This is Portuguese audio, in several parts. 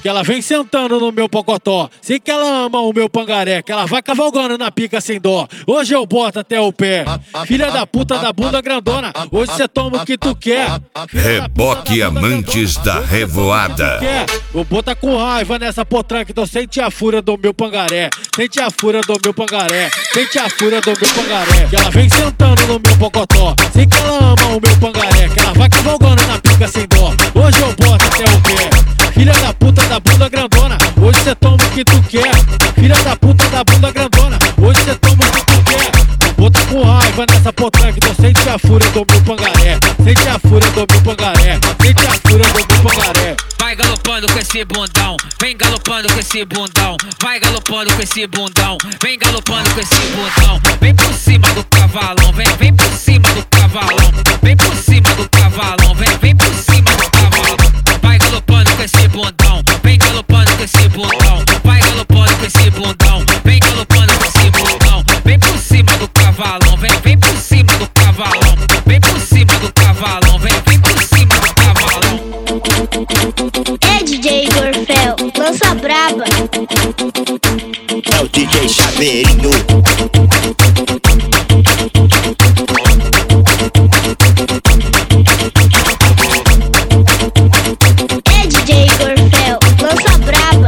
Que ela vem sentando no meu pocotó. Sei que ela ama o meu pangaré. Que ela vai cavalgando na pica sem dó. Hoje eu boto até o pé. Filha da puta da bunda grandona. Hoje cê toma o que tu quer. Reboque Amantes da Revoada. Vou botar com raiva nessa potranca. Então sente a fúria do meu pangaré. Sente a fúria do meu pangaré. Sente a fúria do meu pangaré. Que ela vem sentando no meu pocotó. Sei que ela ama o meu pangaré. Que ela vai cavalgando na pica sem dó. Hoje eu boto até o pé. Filha da puta da bunda grandona. Hoje cê toma o que tu quer. Filha da puta da bunda grandona. Hoje cê toma o que tu quer. Vou botar com raiva nessa potranca. Então sente a fúria do meu pangaré. Sente a fúria do meu pangaré. Sente a fúria do meu pangaré. Vai galopando com esse bundão, vem galopando com esse bundão. Vai galopando com esse bundão, vem galopando com esse bundão. Vem por cima do cavalão, vem por cima do cavalão. Vem por cima do cavalão, vem por cima do cavalão. Vai galopando com esse bundão, vem galopando com esse bundão. Vai galopando com esse bundão, vem galopando com esse bundão. Vem por cima do cavalão, vem por cima do cavalão. Vem por cima do cavalão, vem por cima do cavalão. É DJ Gorfel, lança braba. É o DJ Chaveirinho. É DJ Gorfel, lança braba.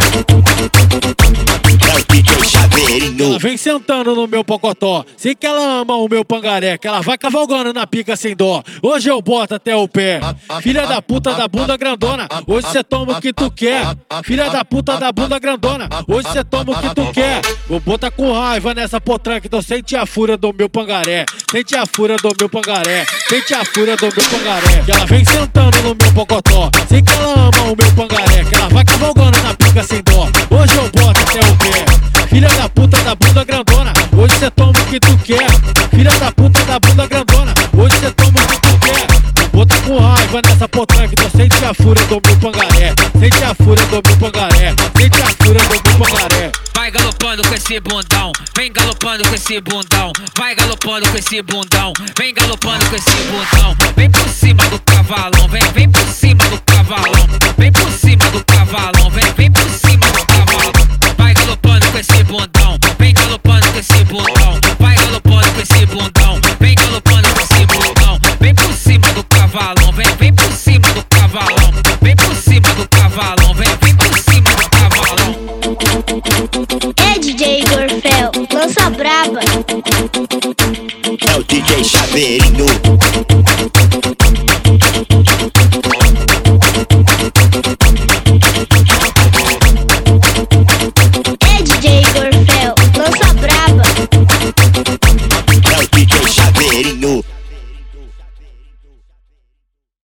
É o DJ Chaveirinho. Ela vem sentando no meu pocotó. Sei que ela ama o meu pangaré. Que ela vai cavalgando na pica sem dó. Hoje eu boto até o pé. Filha da puta da bunda grandona. Hoje cê toma o que tu quer. Filha da puta da bunda grandona. Hoje cê toma o que tu quer. Vou botar com raiva nessa potranca. Então sente a fúria do meu pangaré. Sente a fúria do meu pangaré. Sente a fúria do meu pangaré. Que ela vem sentando no meu pocotó. Sei que ela ama o meu pangaré. Que ela vai cavalgando na pica sem dó. Hoje eu boto até o pé. Filha da puta da bunda grandona. Hoje cê toma o que tu quer. Filha da puta da bunda grandona. Hoje cê toma o que tu quer. Vou botar com raiva nessa potranca. Então sente a fúria do meu pangaré. Sente a fúria do meu pangaré. Sente a fúria do meu pangaré. Vai galopando com esse bundão, vem galopando com esse bundão. Vai galopando com esse bundão, vem galopando com esse bundão. Vem por cima do cavalão, vem por cima do cavalão. Vem por cima do cavalão, vem por cima do cavalão. Vai galopando com esse bundão, vem galopando com esse bundão. Vai galopando com esse bundão, vem galopando com esse bundão. Vem por cima do cavalão, vem por cima do cavalão. Vem por cima do cavalão, vem por cima do cavalão. É DJ Gorfel, lança braba. É o DJ Chaveirinho.